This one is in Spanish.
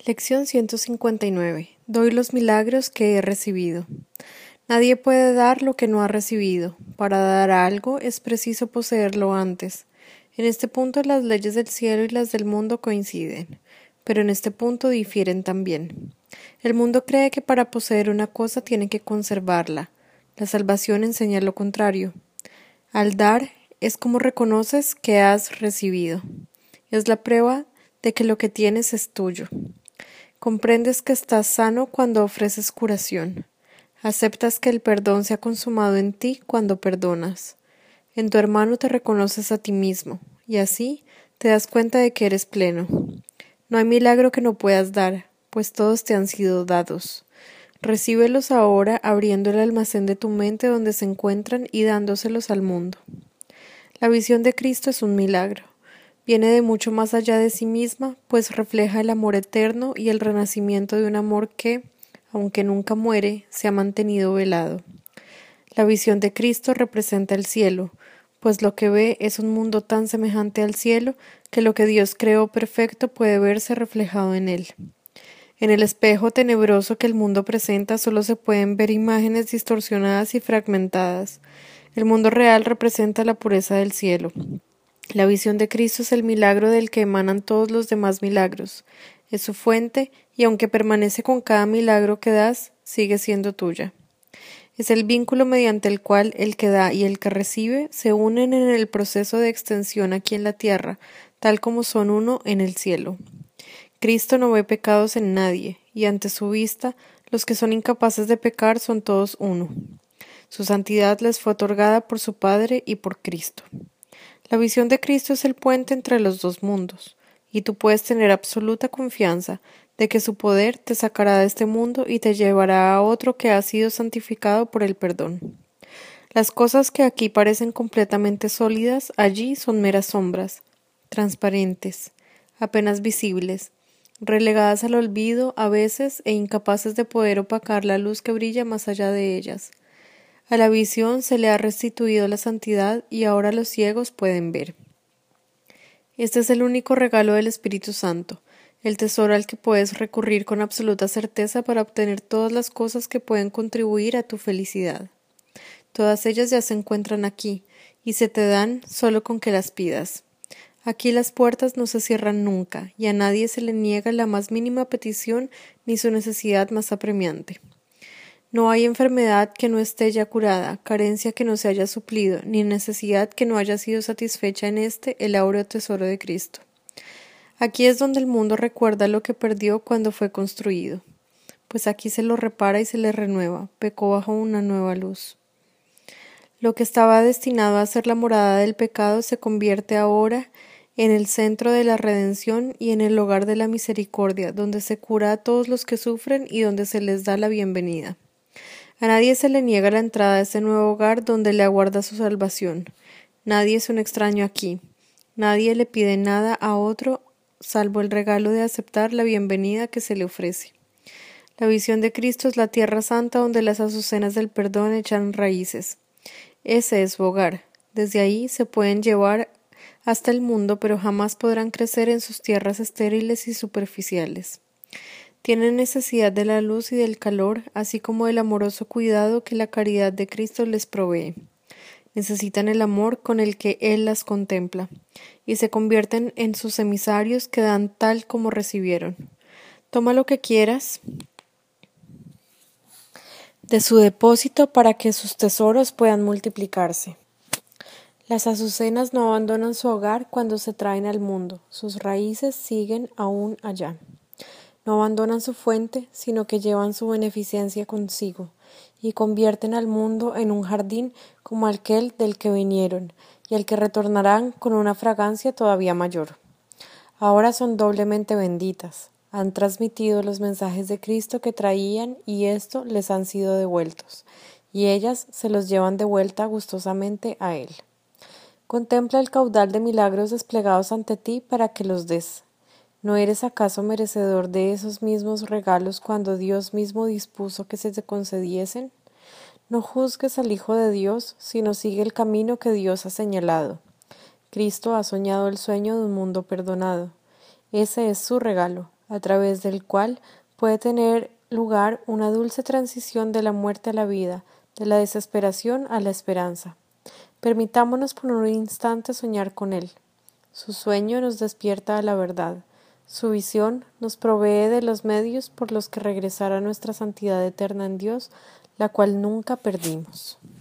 Lección 159. Doy los milagros que he recibido. Nadie puede dar lo que no ha recibido. Para dar algo es preciso poseerlo antes. En este punto las leyes del cielo y las del mundo coinciden, pero en este punto difieren también. El mundo cree que para poseer una cosa tiene que conservarla. La salvación enseña lo contrario. Al dar es como reconoces que has recibido. Es la prueba de que lo que tienes es tuyo. Comprendes que estás sano cuando ofreces curación. Aceptas que el perdón se ha consumado en ti cuando perdonas. En tu hermano te reconoces a ti mismo, y así te das cuenta de que eres pleno. No hay milagro que no puedas dar, pues todos te han sido dados. Recíbelos ahora abriendo el almacén de tu mente donde se encuentran y dándoselos al mundo. La visión de Cristo es un milagro. Viene de mucho más allá de sí misma, pues refleja el amor eterno y el renacimiento de un amor que, aunque nunca muere, se ha mantenido velado. La visión de Cristo representa el cielo, pues lo que ve es un mundo tan semejante al cielo que lo que Dios creó perfecto puede verse reflejado en él. En el espejo tenebroso que el mundo presenta solo se pueden ver imágenes distorsionadas y fragmentadas. El mundo real representa la pureza del cielo. La visión de Cristo es el milagro del que emanan todos los demás milagros. Es su fuente y aunque permanece con cada milagro que das, sigue siendo tuya. Es el vínculo mediante el cual el que da y el que recibe se unen en el proceso de extensión aquí en la tierra, tal como son uno en el cielo. Cristo no ve pecados en nadie, y ante su vista, los que son incapaces de pecar son todos uno. Su santidad les fue otorgada por su Padre y por Cristo. La visión de Cristo es el puente entre los dos mundos, y tú puedes tener absoluta confianza de que su poder te sacará de este mundo y te llevará a otro que ha sido santificado por el perdón. Las cosas que aquí parecen completamente sólidas, allí son meras sombras, transparentes, apenas visibles, relegadas al olvido a veces e incapaces de poder opacar la luz que brilla más allá de ellas. A la visión se le ha restituido la santidad y ahora los ciegos pueden ver. Este es el único regalo del Espíritu Santo, el tesoro al que puedes recurrir con absoluta certeza para obtener todas las cosas que pueden contribuir a tu felicidad. Todas ellas ya se encuentran aquí, y se te dan solo con que las pidas. Aquí las puertas no se cierran nunca, y a nadie se le niega la más mínima petición ni su necesidad más apremiante. No hay enfermedad que no esté ya curada, carencia que no se haya suplido, ni necesidad que no haya sido satisfecha en el áureo tesoro de Cristo. Aquí es donde el mundo recuerda lo que perdió cuando fue construido, pues aquí se lo repara y se le renueva, pecó bajo una nueva luz. Lo que estaba destinado a ser la morada del pecado se convierte ahora en el centro de la redención y en el hogar de la misericordia, donde se cura a todos los que sufren y donde se les da la bienvenida. A nadie se le niega la entrada a este nuevo hogar donde le aguarda su salvación. Nadie es un extraño aquí. Nadie le pide nada a otro salvo el regalo de aceptar la bienvenida que se le ofrece. La visión de Cristo es la tierra santa donde las azucenas del perdón echan raíces. Ese es su hogar. Desde ahí se pueden llevar hasta el mundo, pero jamás podrán crecer en sus tierras estériles y superficiales. Tienen necesidad de la luz y del calor, así como del amoroso cuidado que la caridad de Cristo les provee. Necesitan el amor con el que Él las contempla, y se convierten en sus emisarios que dan tal como recibieron. Toma lo que quieras de su depósito para que sus tesoros puedan multiplicarse. Las azucenas no abandonan su hogar cuando se traen al mundo, sus raíces siguen aún allá. No abandonan su fuente, sino que llevan su beneficencia consigo, y convierten al mundo en un jardín como aquel del que vinieron, y al que retornarán con una fragancia todavía mayor. Ahora son doblemente benditas, han transmitido los mensajes de Cristo que traían, y esto les han sido devueltos, y ellas se los llevan de vuelta gustosamente a Él. Contempla el caudal de milagros desplegados ante ti para que los des. ¿No eres acaso merecedor de esos mismos regalos cuando Dios mismo dispuso que se te concediesen? No juzgues al Hijo de Dios, sino sigue el camino que Dios ha señalado. Cristo ha soñado el sueño de un mundo perdonado. Ese es su regalo. a través del cual puede tener lugar una dulce transición de la muerte a la vida, de la desesperación a la esperanza. Permitámonos por un instante soñar con él. Su sueño nos despierta a la verdad. Su visión nos provee de los medios por los que regresar a nuestra santidad eterna en Dios, la cual nunca perdimos.